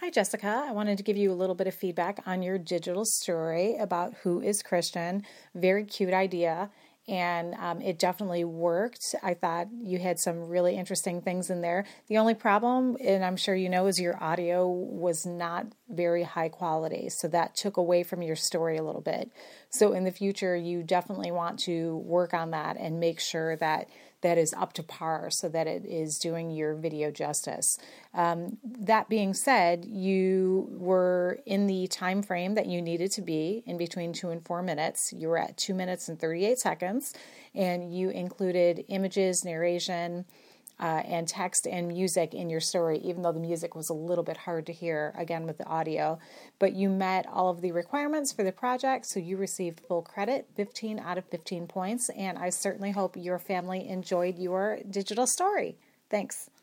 Hi, Jessica. I wanted to give you a little bit of feedback on your digital story about Who is Christian. Very cute idea, and it definitely worked. I thought you had some really interesting things in there. The only problem, and I'm sure you know, is your audio was not very high quality, so that took away from your story a little bit. So in the future, you definitely want to work on that and make sure that that is up to par so that it is doing your video justice. That being said, you were in the time frame that you needed to be in between 2 and 4 minutes. You were at 2 minutes and 38 seconds, and you included images, narration, and text and music in your story, even though the music was a little bit hard to hear, again, with the audio. But you met all of the requirements for the project, so you received full credit, 15 out of 15 points, and I certainly hope your family enjoyed your digital story. Thanks.